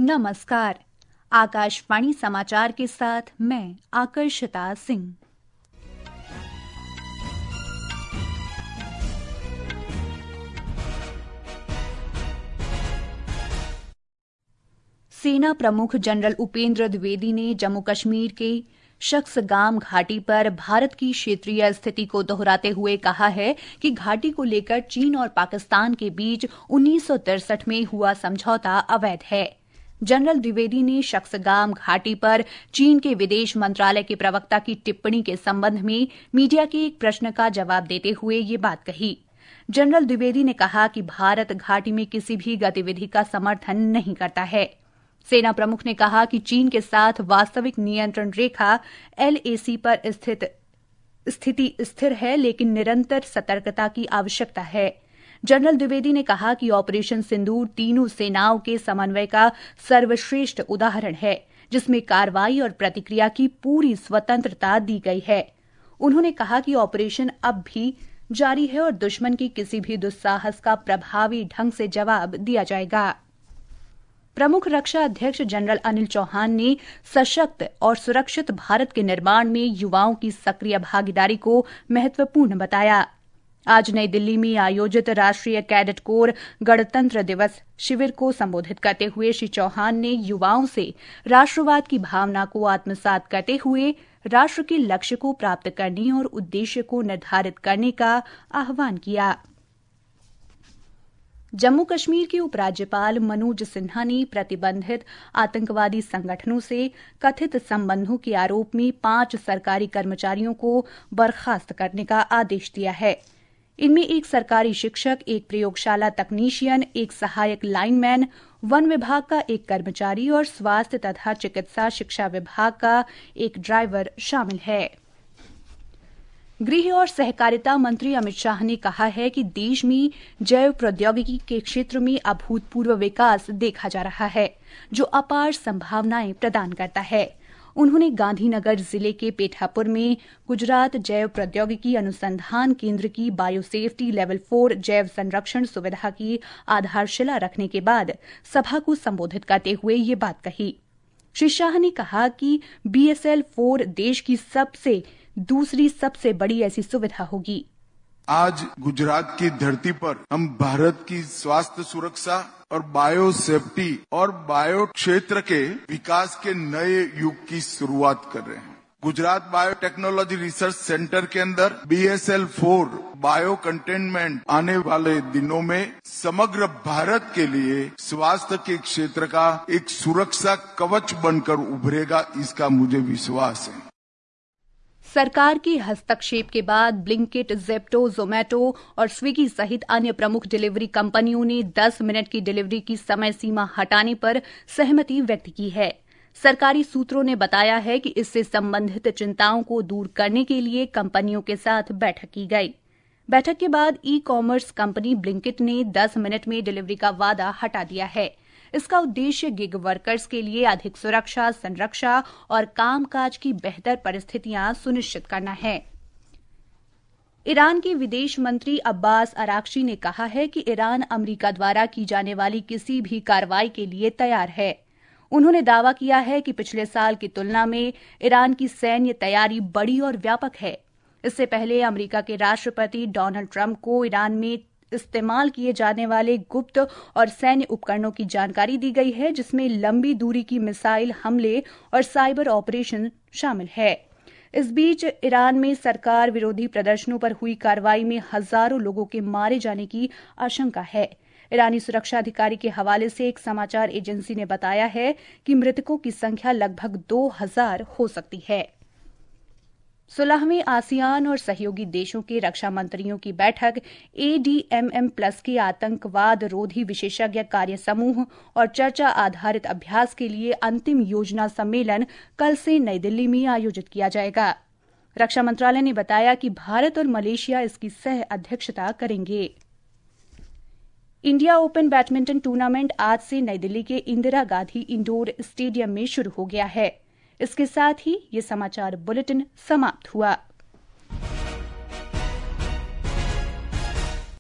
नमस्कार। आकाशवाणी समाचार के साथ मैं आकर्षिता सिंह। सेना प्रमुख जनरल उपेंद्र द्विवेदी ने जम्मू कश्मीर के शख्सगाम घाटी पर भारत की क्षेत्रीय स्थिति को दोहराते हुए कहा है कि घाटी को लेकर चीन और पाकिस्तान के बीच 1963 में हुआ समझौता अवैध है। जनरल द्विवेदी ने शख्सगाम घाटी पर चीन के विदेश मंत्रालय के प्रवक्ता की टिप्पणी के संबंध में मीडिया के एक प्रश्न का जवाब देते हुए ये बात कही। जनरल द्विवेदी ने कहा कि भारत घाटी में किसी भी गतिविधि का समर्थन नहीं करता है। सेना प्रमुख ने कहा कि चीन के साथ वास्तविक नियंत्रण रेखा LAC पर स्थिति स्थिर है, लेकिन निरंतर सतर्कता की आवश्यकता है। जनरल द्विवेदी ने कहा कि ऑपरेशन सिंदूर तीनों सेनाओं के समन्वय का सर्वश्रेष्ठ उदाहरण है, जिसमें कार्रवाई और प्रतिक्रिया की पूरी स्वतंत्रता दी गई है। उन्होंने कहा कि ऑपरेशन अब भी जारी है और दुश्मन की किसी भी दुस्साहस का प्रभावी ढंग से जवाब दिया जाएगा। प्रमुख रक्षा अध्यक्ष जनरल अनिल चौहान ने सशक्त और सुरक्षित भारत के निर्माण में युवाओं की सक्रिय भागीदारी को महत्वपूर्ण बताया। आज नई दिल्ली में आयोजित राष्ट्रीय कैडेट कोर गणतंत्र दिवस शिविर को संबोधित करते हुए श्री चौहान ने युवाओं से राष्ट्रवाद की भावना को आत्मसात करते हुए राष्ट्र के लक्ष्य को प्राप्त करने और उद्देश्य को निर्धारित करने का आह्वान किया। जम्मू कश्मीर के उपराज्यपाल मनोज सिन्हा ने प्रतिबंधित आतंकवादी संगठनों से कथित संबंधों के आरोप में 5 सरकारी कर्मचारियों को बर्खास्त करने का आदेश दिया है। इनमें एक सरकारी शिक्षक, एक प्रयोगशाला तकनीशियन, एक सहायक लाइनमैन, वन विभाग का एक कर्मचारी और स्वास्थ्य तथा चिकित्सा शिक्षा विभाग का एक ड्राइवर शामिल है। गृह और सहकारिता मंत्री अमित शाह ने कहा है कि देश में जैव प्रौद्योगिकी के क्षेत्र में अभूतपूर्व विकास देखा जा रहा है, जो अपार संभावनाएं प्रदान करता है। उन्होंने गांधीनगर जिले के पेठापुर में गुजरात जैव प्रौद्योगिकी अनुसंधान केंद्र की बायोसेफ्टी लेवल 4 जैव संरक्षण सुविधा की आधारशिला रखने के बाद सभा को संबोधित करते हुए ये बात कही। श्री शाह ने कहा कि BSL-4 देश की दूसरी सबसे बड़ी ऐसी सुविधा होगी। आज गुजरात की धरती पर हम भारत की स्वास्थ्य सुरक्षा और बायो सेफ्टी और बायो क्षेत्र के विकास के नए युग की शुरुआत कर रहे हैं। गुजरात बायोटेक्नोलॉजी रिसर्च सेंटर के अंदर BSL-4 बायो कंटेनमेंट आने वाले दिनों में समग्र भारत के लिए स्वास्थ्य के क्षेत्र का एक सुरक्षा कवच बनकर उभरेगा, इसका मुझे विश्वास है। सरकार के हस्तक्षेप के बाद ब्लिंकिट, ज़ेप्टो, ज़ोमैटो और स्विगी सहित अन्य प्रमुख डिलीवरी कंपनियों ने 10 मिनट की डिलीवरी की समय सीमा हटाने पर सहमति व्यक्त की है। सरकारी सूत्रों ने बताया है कि इससे संबंधित चिंताओं को दूर करने के लिए कंपनियों के साथ बैठक की गई। बैठक के बाद ई-कॉमर्स कंपनी ब्लिंकिट ने 10 मिनट में डिलीवरी का वादा हटा दिया है। इसका उद्देश्य गिग वर्कर्स के लिए अधिक सुरक्षा, संरक्षा और कामकाज की बेहतर परिस्थितियां सुनिश्चित करना है। ईरान के विदेश मंत्री अब्बास अराक्ची ने कहा है कि ईरान अमेरिका द्वारा की जाने वाली किसी भी कार्रवाई के लिए तैयार है। उन्होंने दावा किया है कि पिछले साल की तुलना में ईरान की सैन्य तैयारी बड़ी और व्यापक है। इससे पहले अमेरिका के राष्ट्रपति डोनाल्ड ट्रंप को ईरान में इस्तेमाल किए जाने वाले गुप्त और सैन्य उपकरणों की जानकारी दी गई है, जिसमें लंबी दूरी की मिसाइल हमले और साइबर ऑपरेशन शामिल है। इस बीच ईरान में सरकार विरोधी प्रदर्शनों पर हुई कार्रवाई में हजारों लोगों के मारे जाने की आशंका है। ईरानी सुरक्षा अधिकारी के हवाले से एक समाचार एजेंसी ने बताया है कि मृतकों की संख्या लगभग 2000 हो सकती है। 16वें आसियान और सहयोगी देशों के रक्षा मंत्रियों की बैठक ADMM+ के आतंकवाद रोधी विशेषज्ञ कार्य समूह और चर्चा आधारित अभ्यास के लिए अंतिम योजना सम्मेलन कल से नई दिल्ली में आयोजित किया जाएगा। रक्षा मंत्रालय ने बताया कि भारत और मलेशिया इसकी सह अध्यक्षता करेंगे। इंडिया ओपन बैडमिंटन टूर्नामेंट आज से नई दिल्ली के इंदिरा गांधी इंडोर स्टेडियम में शुरू हो गया है। इसके साथ ही ये समाचार बुलेटिन समाप्त हुआ।